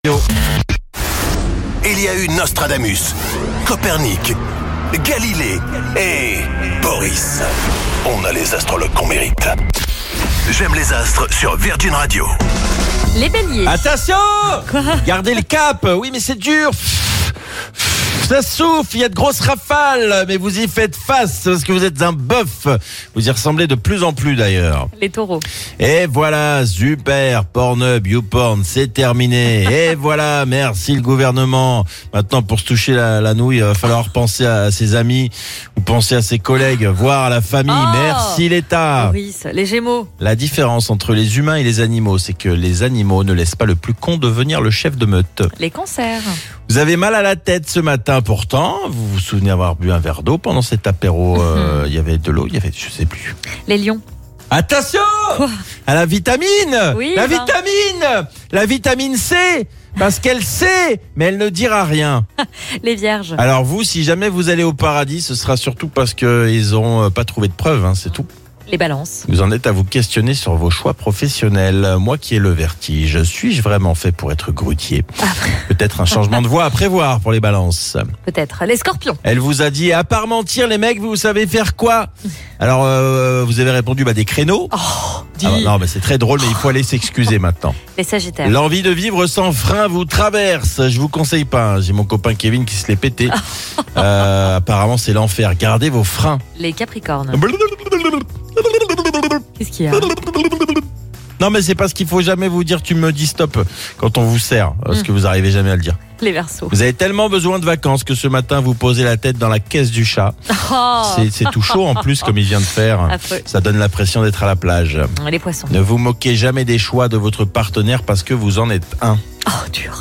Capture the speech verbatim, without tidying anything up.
Il y a eu Nostradamus, Copernic, Galilée et Boris. On a les astrologues qu'on mérite. J'aime les astres sur Virgin Radio. Les béliers. Attention! Quoi? Gardez le cap. Oui, mais c'est dur. Ça souffle, il y a de grosses rafales, mais vous y faites face parce que vous êtes un bœuf. Vous y ressemblez de plus en plus d'ailleurs. Les taureaux. Et voilà, super, Pornhub, YouPorn, c'est terminé. Et voilà, merci le gouvernement. Maintenant, pour se toucher la, la nouille, il va falloir penser à ses amis ou penser à ses collègues, voire à la famille. Oh, merci l'État. Maurice. Les gémeaux. La différence entre les humains et les animaux, c'est que les animaux ne laissent pas le plus con devenir le chef de meute. Les cancers. Vous avez mal à la tête ce matin, pourtant. Vous vous souvenez avoir bu un verre d'eau pendant cet apéro. euh, Il y avait de l'eau, il y avait, je sais plus. Les lions. Attention Quoi? à la vitamine. Oui, la ben. vitamine, la vitamine C, parce qu'elle sait, mais elle ne dira rien. Les vierges. Alors vous, si jamais vous allez au paradis, ce sera surtout parce que ils ont pas trouvé de preuves, hein, c'est tout. Les balances. Vous en êtes à vous questionner sur vos choix professionnels. Moi qui ai le vertige, suis-je vraiment fait pour être grutier? Peut-être un changement de voie à prévoir pour les balances. Peut-être. Les scorpions. Elle vous a dit, à part mentir, les mecs, vous savez faire quoi? Alors, euh, vous avez répondu, bah, des créneaux. Oh, dis. Alors, non, mais c'est très drôle, mais il faut aller s'excuser maintenant. Les sagittaires. L'envie de vivre sans frein vous traverse. Je vous conseille pas. hein. J'ai mon copain Kevin qui se l'est pété. Euh, apparemment, c'est l'enfer. Gardez vos freins. Les capricornes. Qu'est-ce qu'il y a? Non, mais c'est parce qu'il faut jamais vous dire tu me dis stop quand on vous sert, parce que vous arrivez jamais à le dire. Les verseaux. Vous avez tellement besoin de vacances que ce matin vous posez la tête dans la caisse du chat. Oh. C'est, c'est tout chaud en plus comme il vient de faire. Affreux. Ça donne l'impression d'être à la plage. Les poissons. Ne vous moquez jamais des choix de votre partenaire parce que vous en êtes un. Oh, dur.